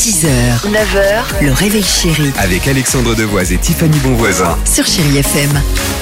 6h, 9h, le réveil chéri Avec Alexandre Devoise et Tiffany Bonvoisin. sur Chéri FM.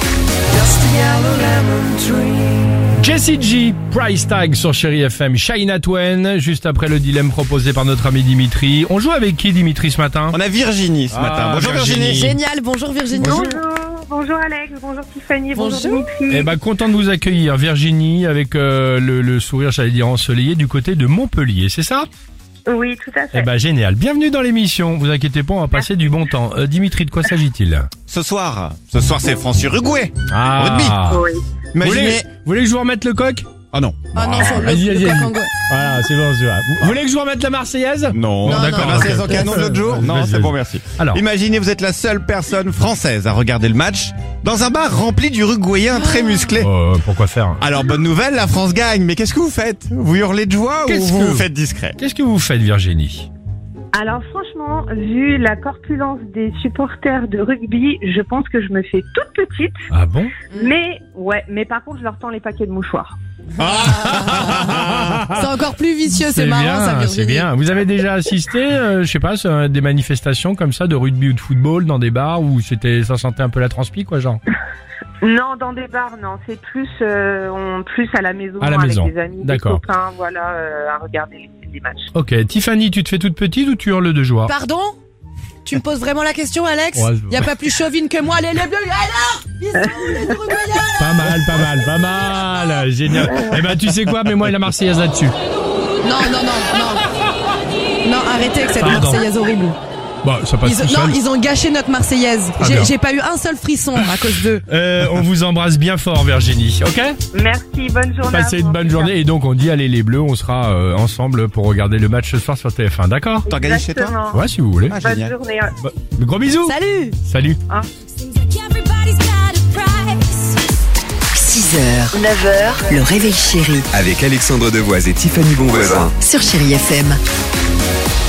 Jessie J, Price Tag sur Chéri FM, Shaina Twain, juste après le dilemme proposé par notre ami Dimitri. On joue avec qui Dimitri ce matin? On a Virginie ce matin. Bonjour Virginie. Génial, bonjour Virginie. Bonjour Alex, bonjour Tiffany, bonjour Bonjour. Dimitri. Eh ben, content de vous accueillir, Virginie, avec le sourire, j'allais dire ensoleillé, du côté de Montpellier, c'est ça? Oui, tout à fait. Eh ben, génial. Bienvenue dans l'émission. Vous inquiétez pas, on va passer du bon temps. Dimitri, de quoi s'agit-il? Ce soir c'est France-Uruguay. Ah. Rugby. Oui. Vous Imaginez. voulez que je vous remette le coq? Ah non. Ah non, sur Vas-y, le vas-y. coq anglais. Voilà, c'est bon, c'est vrai. Vous voulez que je vous remette la Marseillaise? Non, Non, d'accord. non. La Marseillaise en canon l'autre jour. Non, Vas-y, c'est bon, vas-y. merci. Alors. Imaginez, vous êtes la seule personne française à regarder le match dans un bar rempli d'Uruguayens très musclés. Pourquoi faire? Alors bonne nouvelle, la France gagne. Mais qu'est-ce que vous faites? Vous hurlez de joie ou Qu'est-ce vous que- vous faites discret? Qu'est-ce que vous faites, Virginie? Alors franchement, vu la corpulence des supporters de rugby, je pense que je me fais toute petite. Ah bon? Mais par contre, je leur tends les paquets de mouchoirs. C'est encore plus vicieux, c'est marrant bien, ça Virginie. c'est bien. Vous avez déjà assisté, je sais pas, à des manifestations comme ça de rugby ou de football dans des bars où ça sentait un peu la transpi, quoi, genre? Non, dans des bars, non. C'est plus à la maison, À la avec maison. des amis, D'accord. des copains, voilà, à regarder les matchs. Ok, Tiffany, tu te fais toute petite ou tu hurles de joie? Pardon? Tu me poses vraiment la question, Alex? Ouais, Y a pas plus chauvine que moi, les bleus. Alors, ils sont où, les Uruguayens? Pas mal, génial. Eh ben, tu sais quoi, mets-moi la Marseillaise là-dessus. Non. Non, arrêtez avec cette Pardon. Marseillaise horrible. Bon, ça passe tout seul. Ils ont gâché notre Marseillaise. Ah, bien. J'ai pas eu un seul frisson à cause d'eux. On vous embrasse bien fort, Virginie, ok? Merci, bonne journée. à Passez vous, une en bonne tout cas. journée et donc on dit allez les bleus, on sera ensemble pour regarder le match ce soir sur TF1, d'accord? T'organises chez toi? Exactement. Ouais, si vous voulez. Ah, Bonne génial. journée. Gros bisous. Salut! Salut. 6h, 9h, le réveil chéri Avec Alexandre Devoise et Tiffany Bonvoisin. sur Chéri FM.